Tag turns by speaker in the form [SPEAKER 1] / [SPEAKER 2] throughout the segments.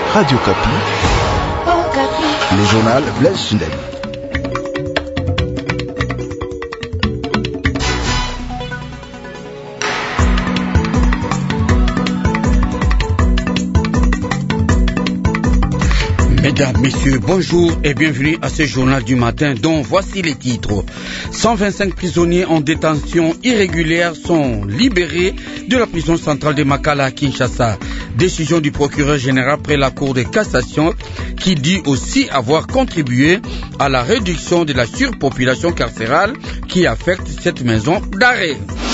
[SPEAKER 1] Radio Kapi. Le journal Blaise Sundel.
[SPEAKER 2] Mesdames, Messieurs, bonjour et bienvenue à ce journal du matin dont voici les titres. 125 prisonniers en détention irrégulière sont libérés de la prison centrale de Makala à Kinshasa. Décision du procureur général près la Cour de cassation qui dit aussi avoir contribué à la réduction de la surpopulation carcérale qui affecte cette maison d'arrêt.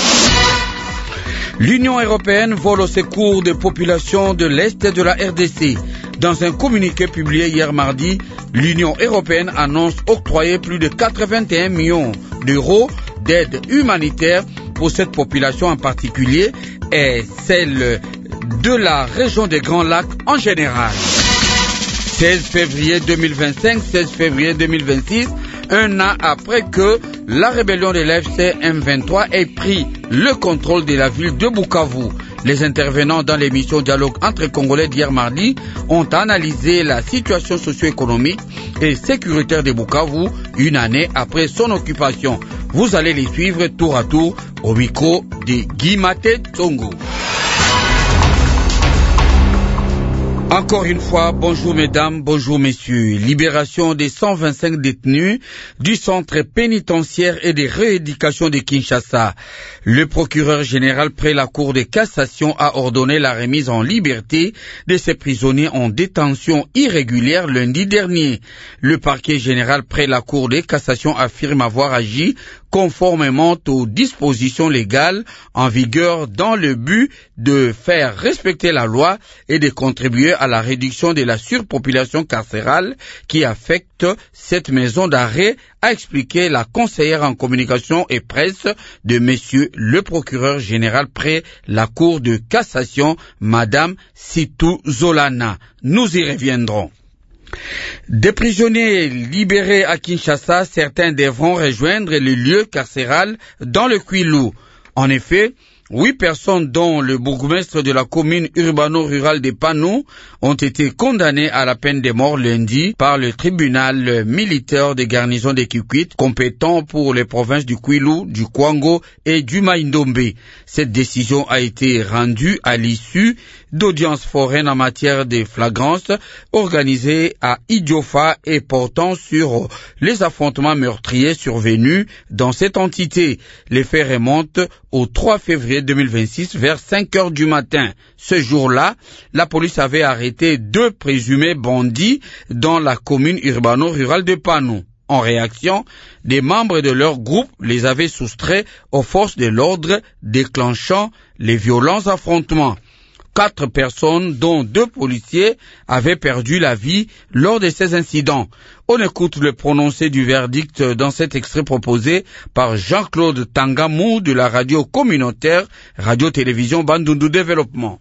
[SPEAKER 2] L'Union européenne vole au secours des populations de l'Est de la RDC. Dans un communiqué publié hier mardi, l'Union européenne annonce octroyer plus de 81 millions d'euros d'aide humanitaire pour cette population en particulier et celle de la région des Grands Lacs en général. 16 février 2025, 16 février 2026, un an après que la rébellion de l'FC M23 ait pris le contrôle de la ville de Bukavu. Les intervenants dans l'émission Dialogue entre Congolais d'hier mardi ont analysé la situation socio-économique et sécuritaire de Bukavu une année après son occupation. Vous allez les suivre tour à tour au micro de Guy Maté Tsongo. Encore une fois, bonjour mesdames, bonjour messieurs. Libération des 125 détenus du centre pénitentiaire et de rééducation de Kinshasa. Le procureur général près la Cour de cassation a ordonné la remise en liberté de ces prisonniers en détention irrégulière lundi dernier. Le parquet général près la Cour de cassation affirme avoir agi conformément aux dispositions légales en vigueur dans le but de faire respecter la loi et de contribuer à la réduction de la surpopulation carcérale qui affecte cette maison d'arrêt, a expliqué la conseillère en communication et presse de monsieur le procureur général près la Cour de cassation, madame Sitou Zolana. Nous y reviendrons. Des prisonniers libérés à Kinshasa, certains devront rejoindre le lieu carcéral dans le Kwilu. En effet, 8 personnes, dont le bourgmestre de la commune urbano-rurale de Panou, ont été condamnées à la peine de mort lundi par le tribunal militaire de garnison de Kikwit, compétent pour les provinces du Kwilu, du Kwango et du Maïndombe. Cette décision a été rendue à l'issue d'audiences foraines en matière de flagrance organisées à Idiofa et portant sur les affrontements meurtriers survenus dans cette entité. Les faits remontent au 3 février 2026 vers 5 heures du matin. Ce jour-là, la police avait arrêté 2 présumés bandits dans la commune urbano-rurale de Panou. En réaction, des membres de leur groupe les avaient soustraits aux forces de l'ordre, déclenchant les violents affrontements. 4 personnes, dont 2 policiers, avaient perdu la vie lors de ces incidents. On écoute le prononcé du verdict dans cet extrait proposé par Jean-Claude Tangamou de la radio communautaire Radio-Télévision Bandundu Développement.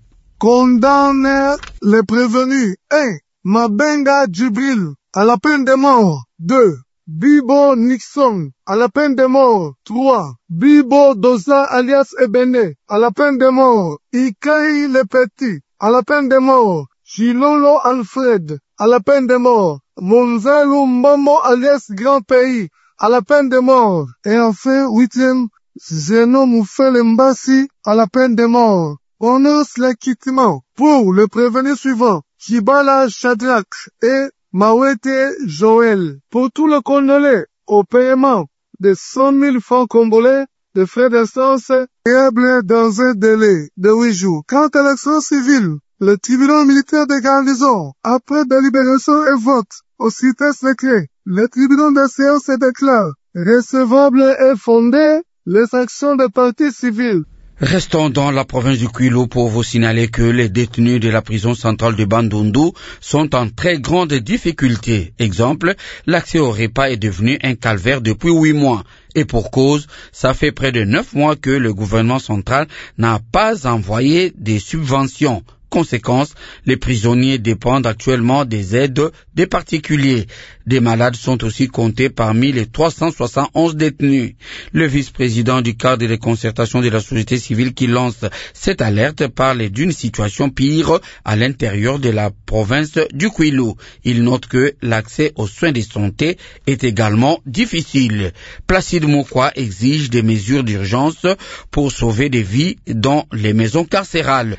[SPEAKER 3] Condamne les prévenus 1. Mabenga Djibril à la peine de mort. 2. Bibo Nixon à la peine de mort. 3. Bibo Doza alias Ebene à la peine de mort. Ikai Le Petit à la peine de mort. Chilolo Alfred à la peine de mort. Monzalo Mbamo alias Grand Pays à la peine de mort. Et enfin, 8e, Zeno Moufele Mbassi à la peine de mort. Prononce l'acquittement pour le prévenu suivant, Chibala Shadrach et Mawete Joël, pour tout le condamné au paiement de 100 000 francs congolais de frais d'instance payables dans un délai de 8 jours. Quant à l'action civile, le tribunal militaire de garnison, après délibération et vote au cité secret, le tribunal de séance déclare recevable et fondé les actions de partie civile.
[SPEAKER 2] Restons dans la province du Kwilu pour vous signaler que les détenus de la prison centrale de Bandundu sont en très grande difficulté. Exemple, l'accès au repas est devenu un calvaire depuis 8 mois. Et pour cause, ça fait près de 9 mois que le gouvernement central n'a pas envoyé des subventions. Conséquence, les prisonniers dépendent actuellement des aides des particuliers. Des malades sont aussi comptés parmi les 371 détenus. Le vice-président du cadre de concertation de la société civile qui lance cette alerte parle d'une situation pire à l'intérieur de la province du Kwilu. Il note que l'accès aux soins de santé est également difficile. Placide Mokwa exige des mesures d'urgence pour sauver des vies dans les maisons carcérales.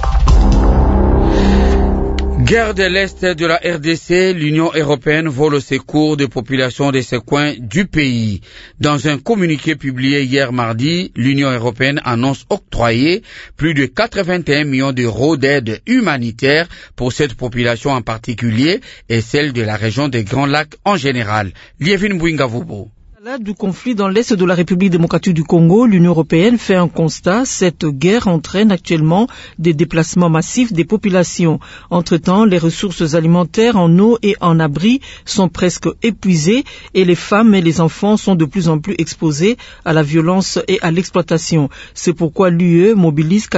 [SPEAKER 2] Guerre de l'Est de la RDC, l'Union européenne vole au secours des populations de ces coins du pays. Dans un communiqué publié hier mardi, l'Union européenne annonce octroyer plus de 81 millions d'euros d'aide humanitaire pour cette population en particulier et celle de la région des Grands Lacs en général. Lievin Bouingavubo.
[SPEAKER 4] Du conflit dans l'est de la République démocratique du Congo, l'Union européenne fait un constat. Cette guerre entraîne actuellement des déplacements massifs des populations. Entre-temps, les ressources alimentaires en eau et en abri sont presque épuisées et les femmes et les enfants sont de plus en plus exposés à la violence et à l'exploitation. C'est pourquoi l'UE mobilise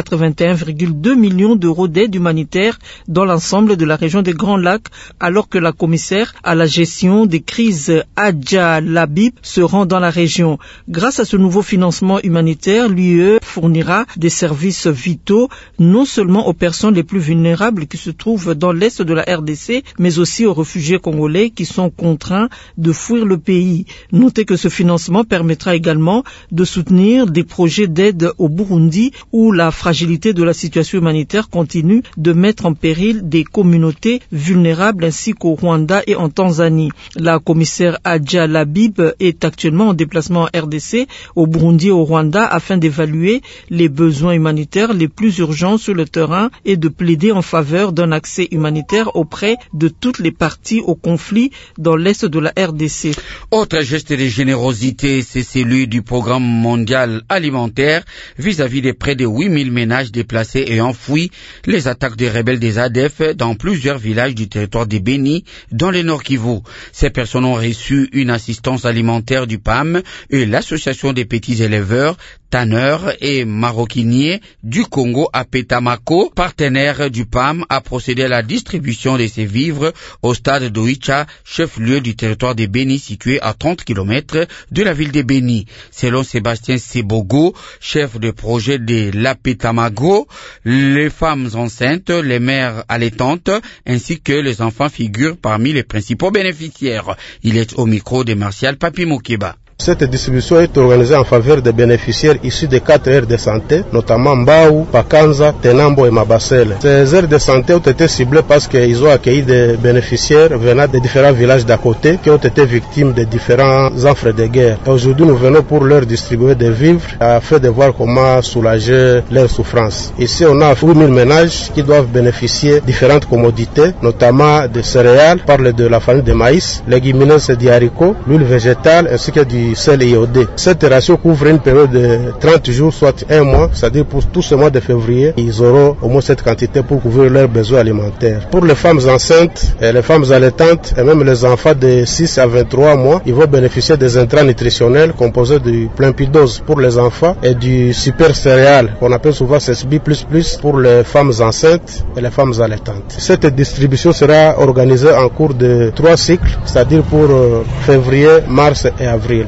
[SPEAKER 4] 81,2 millions d'euros d'aide humanitaire dans l'ensemble de la région des Grands Lacs, alors que la commissaire à la gestion des crises Adja Labib se rend dans la région. Grâce à ce nouveau financement humanitaire, l'UE fournira des services vitaux non seulement aux personnes les plus vulnérables qui se trouvent dans l'est de la RDC, mais aussi aux réfugiés congolais qui sont contraints de fuir le pays. Notez que ce financement permettra également de soutenir des projets d'aide au Burundi où la fragilité de la situation humanitaire continue de mettre en péril des communautés vulnérables ainsi qu'au Rwanda et en Tanzanie. La commissaire Adja Labib est actuellement en déplacement en RDC, au Burundi et au Rwanda afin d'évaluer les besoins humanitaires les plus urgents sur le terrain et de plaider en faveur d'un accès humanitaire auprès de toutes les parties au conflit dans l'est de la RDC.
[SPEAKER 2] Autre geste de générosité, c'est celui du programme mondial alimentaire vis-à-vis des près de 8000 ménages déplacés et enfouis les attaques des rebelles des ADF dans plusieurs villages du territoire de Beni, dans le Nord Kivu. Ces personnes ont reçu une assistance alimentaire du PAM et l'association des petits éleveurs, tanneurs et maroquiniers du Congo à Petamako, partenaire du PAM, a procédé à la distribution de ces vivres au stade d'Oicha, chef-lieu du territoire de Beni situé à 30 km de la ville de Beni. Selon Sébastien Sebogo, chef de projet de la Petamago, les femmes enceintes, les mères allaitantes ainsi que les enfants figurent parmi les principaux bénéficiaires. Il est au micro de Martial Papi Mokeba.
[SPEAKER 5] Cette distribution est organisée en faveur des bénéficiaires issus des 4 aires de santé, notamment Mbao, Pakanza, Tenambo et Mabasele. Ces aires de santé ont été ciblées parce qu'ils ont accueilli des bénéficiaires venant de différents villages d'à côté qui ont été victimes de différents affres de guerre. Et aujourd'hui, nous venons pour leur distribuer des vivres afin de voir comment soulager leurs souffrances. Ici, on a 8000 ménages qui doivent bénéficier de différentes commodités, notamment des céréales, on parle de la farine de maïs, légumineuses et des haricots, l'huile végétale ainsi que du sel iodé. Cette ration couvre une période de 30 jours, soit un mois, c'est-à-dire pour tout ce mois de février, ils auront au moins cette quantité pour couvrir leurs besoins alimentaires. Pour les femmes enceintes, et les femmes allaitantes et même les enfants de 6 à 23 mois, ils vont bénéficier des intrants nutritionnels composés du Plimpidose pour les enfants et du super céréal qu'on appelle souvent CSB++ pour les femmes enceintes et les femmes allaitantes. Cette distribution sera organisée en cours de 3 cycles, c'est-à-dire pour février, mars et avril.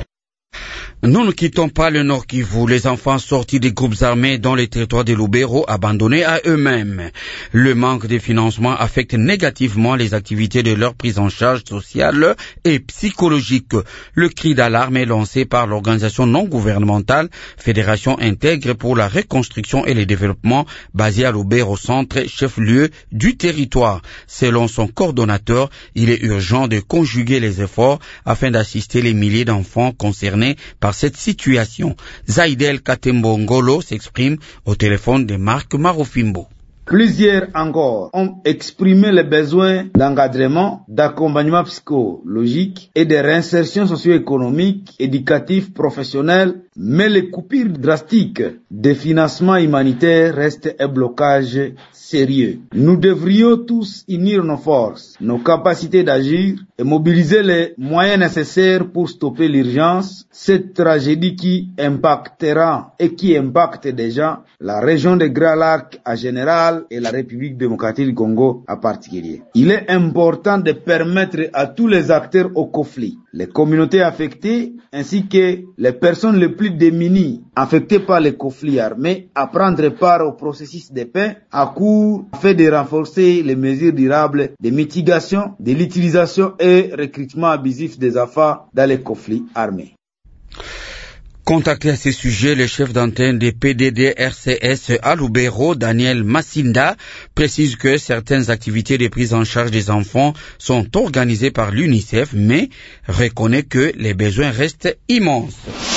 [SPEAKER 2] Nous ne quittons pas le Nord Kivu, les enfants sortis des groupes armés dans les territoires de Lubero abandonnés à eux-mêmes. Le manque de financement affecte négativement les activités de leur prise en charge sociale et psychologique. Le cri d'alarme est lancé par l'organisation non gouvernementale Fédération Intègre pour la reconstruction et le développement basée à Lubero centre, chef-lieu du territoire. Selon son coordonnateur, il est urgent de conjuguer les efforts afin d'assister les milliers d'enfants concernés par cette situation. Zaïdel Katembongolo s'exprime au téléphone de Marc Marofimbo.
[SPEAKER 6] Plusieurs encore ont exprimé les besoins d'encadrement, d'accompagnement psychologique et de réinsertion socio-économique, éducatif, professionnel Mais les coupures drastiques des financements humanitaires restent un blocage sérieux. Nous devrions tous unir nos forces, nos capacités d'agir et mobiliser les moyens nécessaires pour stopper l'urgence, cette tragédie qui impactera et qui impacte déjà la région des Grands Lacs en général et la République démocratique du Congo en particulier. Il est important de permettre à tous les acteurs au conflit, les communautés affectées ainsi que les personnes les plus démunies affectées par les conflits armés à prendre part au processus de paix à court afin de renforcer les mesures durables de mitigation de l'utilisation et recrutement abusif des enfants dans les conflits armés.
[SPEAKER 2] Contacté à ce sujet, le chef d'antenne des PDD-RCS à Lubero, Daniel Massinda, précise que certaines activités de prise en charge des enfants sont organisées par l'UNICEF, mais reconnaît que les besoins restent immenses.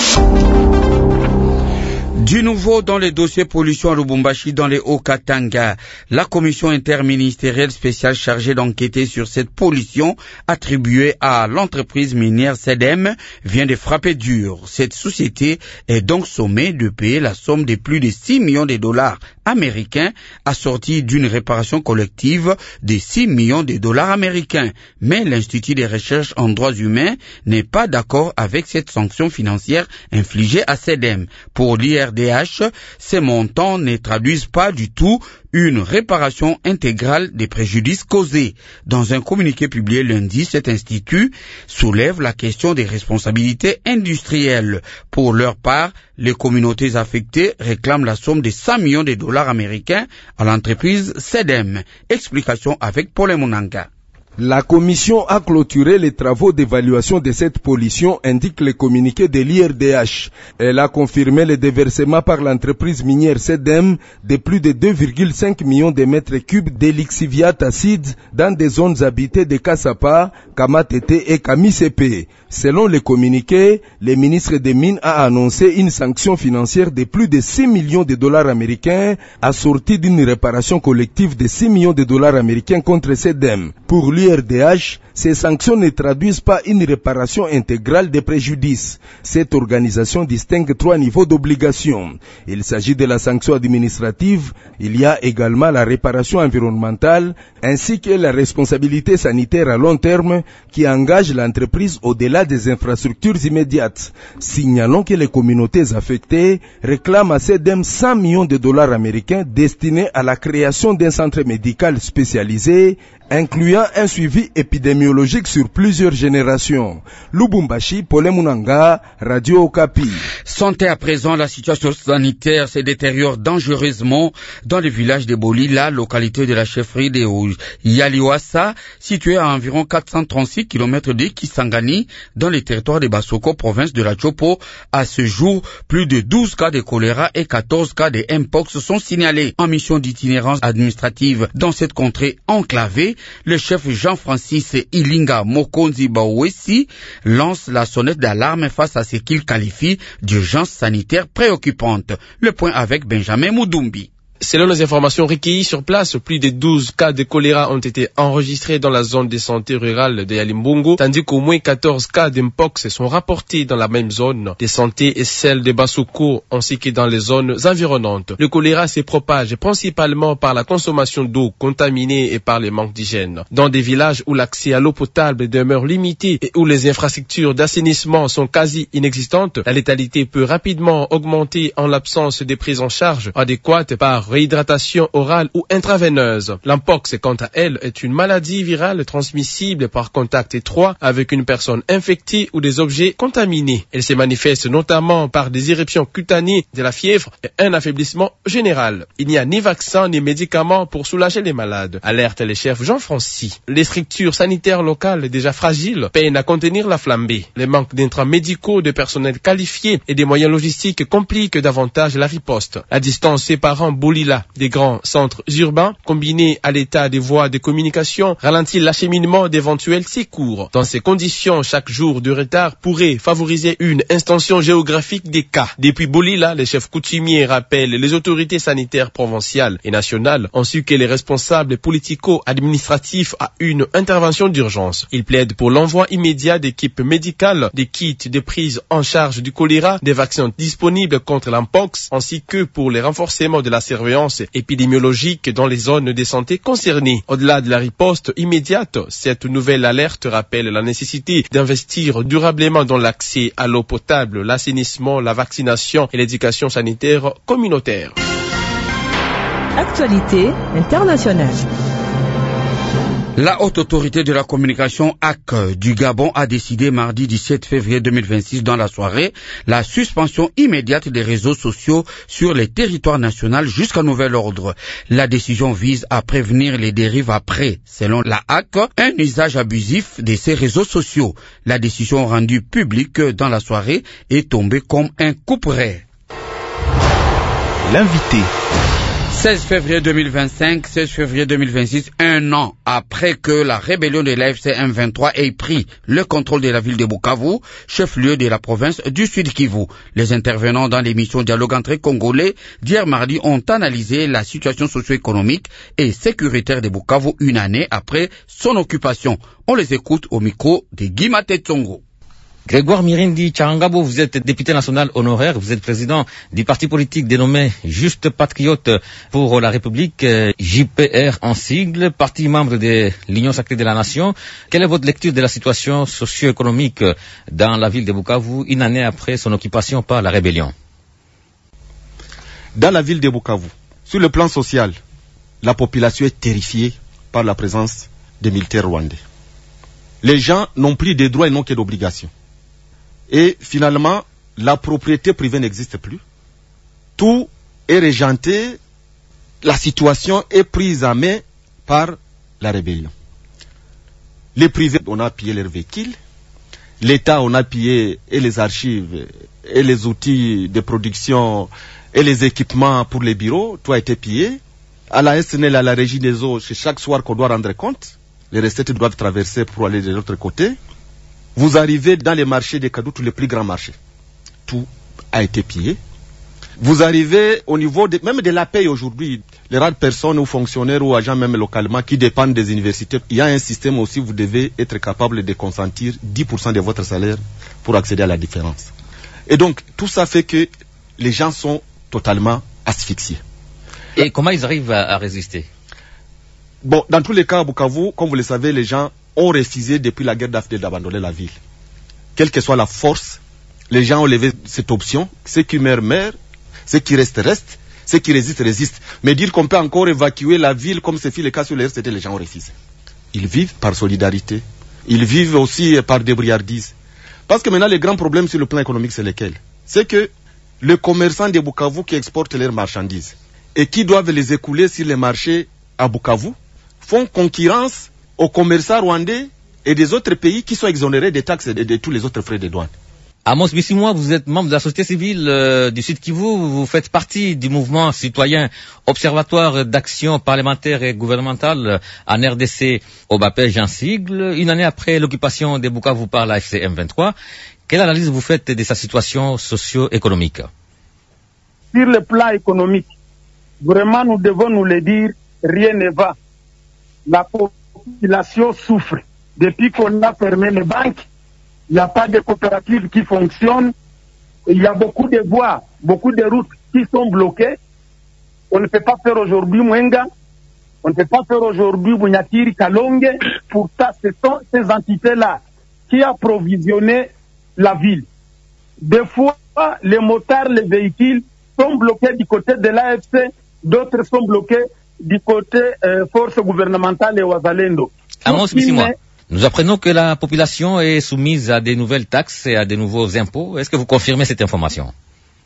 [SPEAKER 2] Du nouveau dans les dossiers pollution à Lubumbashi dans les Hauts-Katanga, la commission interministérielle spéciale chargée d'enquêter sur cette pollution attribuée à l'entreprise minière SEDEM vient de frapper dur. Cette société est donc sommée de payer la somme de plus de 6 millions de dollars américains assortie d'une réparation collective de 6 millions de dollars américains. Mais l'Institut de recherche en droits humains n'est pas d'accord avec cette sanction financière infligée à SEDEM. Pour l'IRDH, ces montants ne traduisent pas du tout une réparation intégrale des préjudices causés. Dans un communiqué publié lundi, cet institut soulève la question des responsabilités industrielles. Pour leur part, les communautés affectées réclament la somme de 100 millions de dollars américains à l'entreprise SEDEM. Explication avec Paul Munanga.
[SPEAKER 7] La commission a clôturé les travaux d'évaluation de cette pollution, indique le communiqué de l'IRDH. Elle a confirmé le déversement par l'entreprise minière SEDEM de plus de 2,5 millions de mètres cubes d'elixiviate acide dans des zones habitées de Kassapa, Kamatete et Kamisepe. Selon le communiqué, le ministre des Mines a annoncé une sanction financière de plus de 6 millions de dollars américains assortie d'une réparation collective de 6 millions de dollars américains contre SEDEM. Pour l'IRDH, ces sanctions ne traduisent pas une réparation intégrale des préjudices. Cette organisation distingue 3 niveaux d'obligation. Il s'agit de la sanction administrative, il y a également la réparation environnementale, ainsi que la responsabilité sanitaire à long terme qui engage l'entreprise au-delà des infrastructures immédiates. Signalons que les communautés affectées réclament à SEDEM 100 millions de dollars américains destinés à la création d'un centre médical spécialisé, incluant un suivi épidémiologique sur plusieurs générations. Lubumbashi, Paul Munanga, Radio Okapi.
[SPEAKER 2] Santé à présent, la situation sanitaire se détériore dangereusement dans le village de Boli, la localité de la chefferie de Yaliwasa, située à environ 436 km de Kisangani, dans le territoire de Basoko, province de la Chopo. À ce jour, plus de 12 cas de choléra et 14 cas de Mpox sont signalés. En mission d'itinérance administrative dans cette contrée enclavée, le chef Jean-Francis Ilinga Mokonzi Bawesi lance la sonnette d'alarme face à ce qu'il qualifie d'urgence sanitaire préoccupante. Le point avec Benjamin Moudumbi.
[SPEAKER 8] Selon les informations recueillies sur place, plus de 12 cas de choléra ont été enregistrés dans la zone de santé rurale de Yalimbungu, tandis qu'au moins 14 cas d'Mpox sont rapportés dans la même zone de santé et celle de Basoko, ainsi que dans les zones environnantes. Le choléra se propage principalement par la consommation d'eau contaminée et par le manque d'hygiène. Dans des villages où l'accès à l'eau potable demeure limité et où les infrastructures d'assainissement sont quasi inexistantes, la létalité peut rapidement augmenter en l'absence de prise en charge adéquate par réhydratation orale ou intraveineuse. L'Mpox, quant à elle, est une maladie virale transmissible par contact étroit avec une personne infectée ou des objets contaminés. Elle se manifeste notamment par des éruptions cutanées, de la fièvre et un affaiblissement général. Il n'y a ni vaccin ni médicaments pour soulager les malades, alerte le chef Jean-Francis. Les structures sanitaires locales déjà fragiles peinent à contenir la flambée. Le manque d'intrants médicaux, de personnel qualifié et des moyens logistiques compliquent davantage la riposte. La distance séparant Bouli Boulila des grands centres urbains, combiné à l'état des voies de communication, ralentit l'acheminement d'éventuels secours. Dans ces conditions, chaque jour de retard pourrait favoriser une extension géographique des cas. Depuis Boulila, les chefs coutumiers rappellent les autorités sanitaires provinciales et nationales, ainsi que les responsables politico-administratifs à une intervention d'urgence. Ils plaident pour l'envoi immédiat d'équipes médicales, des kits de prise en charge du choléra, des vaccins disponibles contre l'Mpox, ainsi que pour le renforcement de la surveillance épidémiologique dans les zones de santé concernées. Au-delà de la riposte immédiate, cette nouvelle alerte rappelle la nécessité d'investir durablement dans l'accès à l'eau potable, l'assainissement, la vaccination et l'éducation sanitaire communautaire.
[SPEAKER 9] Actualité internationale.
[SPEAKER 2] La haute autorité de la communication AC du Gabon a décidé mardi 17 février 2026 dans la soirée la suspension immédiate des réseaux sociaux sur les territoires nationaux jusqu'à nouvel ordre. La décision vise à prévenir les dérives après, selon la AC, un usage abusif de ces réseaux sociaux. La décision rendue publique dans la soirée est tombée comme un couperet.
[SPEAKER 1] L'invité.
[SPEAKER 2] 16 février 2025, 16 février 2026, un an après que la rébellion de l'AFC M23 ait pris le contrôle de la ville de Bukavu, chef-lieu de la province du Sud Kivu. Les intervenants dans l'émission Dialogue entre Congolais d'hier mardi ont analysé la situation socio-économique et sécuritaire de Bukavu une année après son occupation. On les écoute au micro de Guy Maté-Tsongo.
[SPEAKER 10] Grégoire Mirindi Tchangabo, vous êtes député national honoraire, vous êtes président du parti politique dénommé Juste Patriote pour la République, JPR en sigle, parti membre de l'Union sacrée de la Nation. Quelle est votre lecture de la situation socio-économique dans la ville de Bukavu une année après son occupation par la rébellion?
[SPEAKER 11] Dans la ville de Bukavu, sur le plan social, la population est terrifiée par la présence des militaires rwandais. Les gens n'ont plus de droits et n'ont que d'obligations. Et finalement, la propriété privée n'existe plus. Tout est régenté, la situation est prise en main par la rébellion. Les privés, on a pillé leurs véhicules. L'État, on a pillé et les archives, et les outils de production, et les équipements pour les bureaux. Tout a été pillé. À la SNL, à la Régie des eaux, c'est chaque soir qu'on doit rendre compte. Les recettes doivent traverser pour aller de l'autre côté. Vous arrivez dans les marchés des Kadoutou, les plus grands marchés. Tout a été pillé. Vous arrivez au niveau même de la paye aujourd'hui. Les rares personnes ou fonctionnaires ou agents même localement qui dépendent des universités, il y a un système aussi, vous devez être capable de consentir 10% de votre salaire pour accéder à la différence. Et donc, tout ça fait que les gens sont totalement asphyxiés.
[SPEAKER 10] Et comment ils arrivent à résister?
[SPEAKER 11] Bon, dans tous les cas, à Bukavu, comme vous le savez, les gens ont refusé depuis la guerre d'Afrique d'abandonner la ville. Quelle que soit la force, les gens ont levé cette option. Ceux qui meurent, meurent. Ceux qui restent, restent. Ceux qui résistent, résistent. Mais dire qu'on peut encore évacuer la ville comme ce fut le cas sur les RCT, les gens ont refusé. Ils vivent par solidarité. Ils vivent aussi par débrouillardise. Parce que maintenant, le grand problème sur le plan économique, c'est lequel? C'est que les commerçants de Bukavu qui exportent leurs marchandises et qui doivent les écouler sur les marchés à Bukavu font concurrence aux commerçants rwandais et des autres pays qui sont exonérés des taxes et de tous les autres frais de douane.
[SPEAKER 10] Amos Bissimois, vous êtes membre de la société civile du Sud Kivu, vous faites partie du mouvement citoyen Observatoire d'action parlementaire et gouvernementale en RDC au Bapège en sigle, une année après l'occupation de Bukavu par la FC M23. Quelle analyse vous faites de sa situation socio-économique?
[SPEAKER 12] Sur le plan économique, vraiment nous devons nous le dire, rien ne va. La population souffre. Depuis qu'on a fermé les banques, il n'y a pas de coopératives qui fonctionnent. Il y a beaucoup de voies, beaucoup de routes qui sont bloquées. On ne peut pas faire aujourd'hui Mwenga, on ne peut pas faire aujourd'hui Bunyakiri, Kalonge. Pourtant, ce sont ces entités-là qui approvisionnaient la ville. Des fois, les motards, les véhicules sont bloqués du côté de l'AFC, d'autres sont bloqués du côté force gouvernementale et Ouazalendo.
[SPEAKER 10] Amos Bissimois, nous apprenons que la population est soumise à des nouvelles taxes et à des nouveaux impôts. Est-ce que vous confirmez cette information?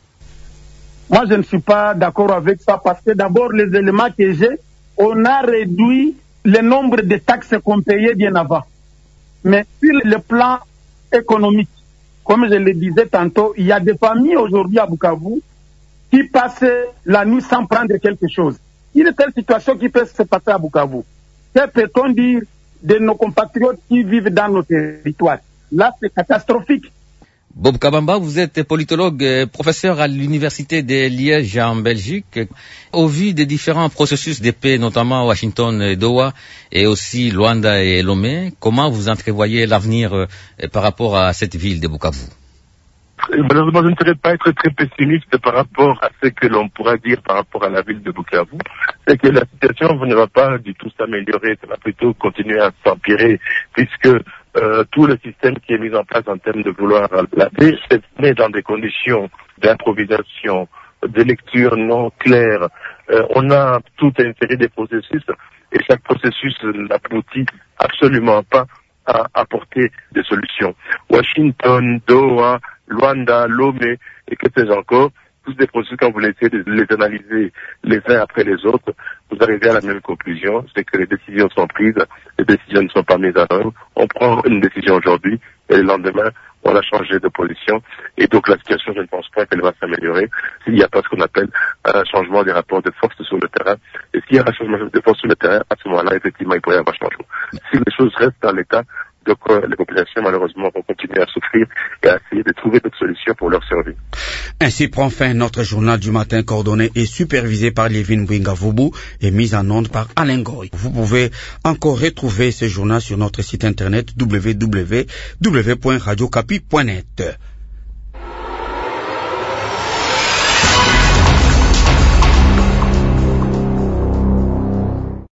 [SPEAKER 12] Moi, je ne suis pas d'accord avec ça parce que d'abord, les éléments que j'ai, on a réduit le nombre de taxes qu'on payait bien avant. Mais sur le plan économique, comme je le disais tantôt, il y a des familles aujourd'hui à Bukavu qui passent la nuit sans prendre quelque chose. Une telle situation qui peut se passer à Bukavu. Que peut-on dire de nos compatriotes qui vivent dans nos territoires? Là, c'est catastrophique.
[SPEAKER 10] Bob Kabamba, vous êtes politologue, professeur à l'université de Liège en Belgique. Au vu des différents processus de paix, notamment Washington et Doha, et aussi Luanda et Lomé, comment vous entrevoyez l'avenir par rapport à cette ville de Bukavu?
[SPEAKER 9] Malheureusement, je ne saurais pas être très pessimiste par rapport à ce que l'on pourra dire par rapport à la ville de Bukavu. C'est que la situation ne va pas du tout s'améliorer, ça va plutôt continuer à s'empirer, puisque tout le système qui est mis en place en termes de vouloir la paix se met dans des conditions d'improvisation, de lecture non claire. On a toute une série de processus et chaque processus n'aboutit absolument pas à apporter des solutions. Washington, Doha, Luanda, Lomé et que sais-je encore, tous des processus, quand vous essayez de les analyser les uns après les autres, vous arrivez à la même conclusion, c'est que les décisions sont prises, les décisions ne sont pas mises en œuvre. On prend une décision aujourd'hui et le lendemain, on a changé de position. Et donc la situation, je ne pense pas qu'elle va s'améliorer s'il n'y a pas ce qu'on appelle un changement des rapports de force sur le terrain. Et s'il y a un changement de force sur le terrain, à ce moment-là, effectivement, il pourrait y avoir un changement. Si les choses restent dans l'état, donc les populations, malheureusement, vont continuer à souffrir et à essayer de trouver d'autres solutions pour leur survie.
[SPEAKER 2] Ainsi prend fin notre journal du matin coordonné et supervisé par Lévin Bouingavubu et mis en onde par Alain Goy. Vous pouvez encore retrouver ce journal sur notre site internet www.radiocapi.net.